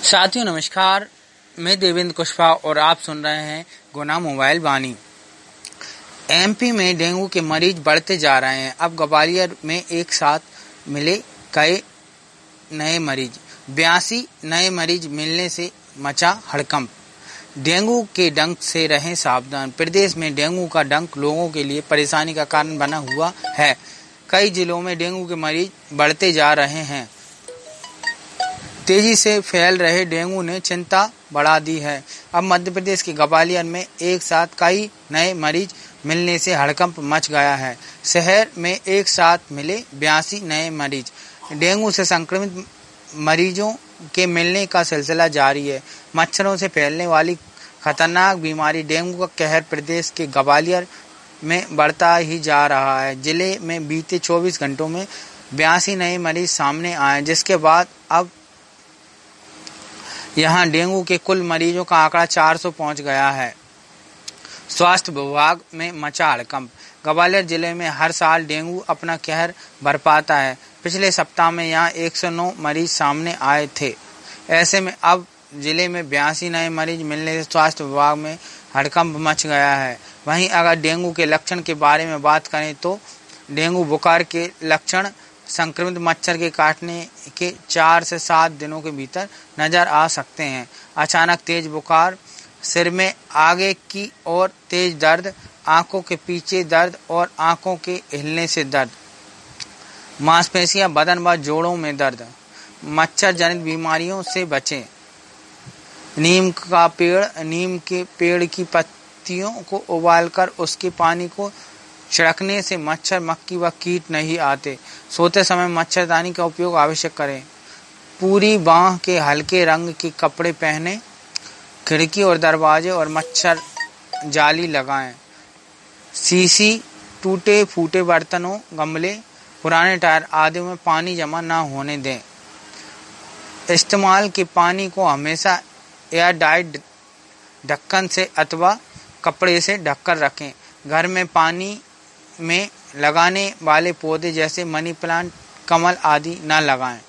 साथियों नमस्कार, मैं देवेंद्र कुशवाहा और आप सुन रहे हैं गुना मोबाइल वाणी। एमपी में डेंगू के मरीज बढ़ते जा रहे हैं। अब ग्वालियर में एक साथ मिले कई नए मरीज, 82 नए मरीज मिलने से मचा हड़कंप। डेंगू के डंक से रहें सावधान। प्रदेश में डेंगू का डंक लोगों के लिए परेशानी का कारण बना हुआ है। कई जिलों में डेंगू के मरीज बढ़ते जा रहे हैं। तेजी से फैल रहे डेंगू ने चिंता बढ़ा दी है। अब मध्य प्रदेश के ग्वालियर में एक साथ कई नए मरीज मिलने से हड़कंप मच गया है। शहर में एक साथ मिले 82 नए मरीज। डेंगू से संक्रमित मरीजों के मिलने का सिलसिला जारी है। मच्छरों से फैलने वाली खतरनाक बीमारी डेंगू का कहर प्रदेश के ग्वालियर में बढ़ता ही जा रहा है। जिले में बीते 24 घंटों में 82 नए मरीज सामने आए, जिसके बाद अब यहां डेंगू के कुल मरीजों का आंकड़ा 400 पहुंच गया है। स्वास्थ्य विभाग में मचा हड़कंप। ग्वालियर जिले में हर साल डेंगू अपना कहर बरपाता है। पिछले सप्ताह में यहां 109 मरीज सामने आए थे। ऐसे में अब जिले में 82 नए मरीज मिलने से स्वास्थ्य विभाग में हड़कंप मच गया है। वहीं अगर डेंगू के लक्षण के बारे में बात करें तो डेंगू बुखार के लक्षण संक्रमित मच्छर के काटने के 4 से 7 दिनों के भीतर नजर आ सकते हैं। अचानक तेज बुखार, सिर में आगे की ओर तेज दर्द, आंखों के पीछे दर्द और आंखों के हिलने से दर्द, मांसपेशियां, बदन व जोड़ों में दर्द। मच्छर जनित बीमारियों से बचें। नीम के पेड़ की पत्तियों को उबालकर उसके पानी को छिड़कने से मच्छर, मक्खी व कीट नहीं आते। सोते समय मच्छरदानी का उपयोग आवश्यक करें। पूरी बांह के हल्के रंग के कपड़े पहने। खिड़की और दरवाजे और मच्छर जाली लगाएं। शीशी, टूटे फूटे बर्तनों, गमले, पुराने टायर आदि में पानी जमा न होने दें। इस्तेमाल के पानी को हमेशा एयरटाइट ढक्कन से अथवा कपड़े से ढककर रखें। घर में पानी में लगाने वाले पौधे जैसे मनी प्लांट, कमल आदि न लगाएं।